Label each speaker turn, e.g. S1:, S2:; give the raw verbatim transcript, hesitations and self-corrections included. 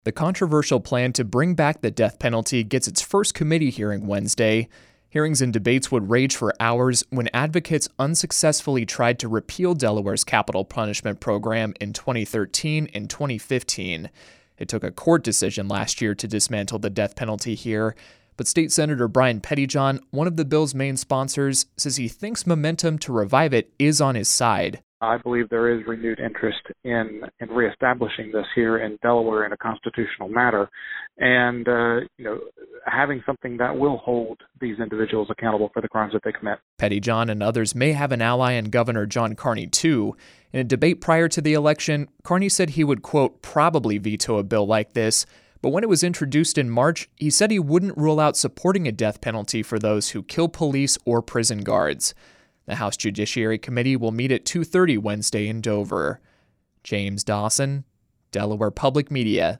S1: The controversial plan to bring back the death penalty gets its first committee hearing Wednesday. Hearings and debates would rage for hours when advocates unsuccessfully tried to repeal Delaware's capital punishment program in twenty thirteen and twenty fifteen. It took a court decision last year to dismantle the death penalty here, but State Senator Brian Pettyjohn, one of the bill's main sponsors, says he thinks momentum to revive it is on his side.
S2: I believe there is renewed interest in, in reestablishing this here in Delaware in a constitutional matter, and uh, you know, having something that will hold these individuals accountable for the crimes that they commit.
S1: Pettyjohn and others may have an ally in Governor John Carney, too. In a debate prior to the election, Carney said he would, quote, probably veto a bill like this, but when it was introduced in March, he said he wouldn't rule out supporting a death penalty for those who kill police or prison guards. The House Judiciary Committee will meet at two thirty Wednesday in Dover. James Dawson, Delaware Public Media.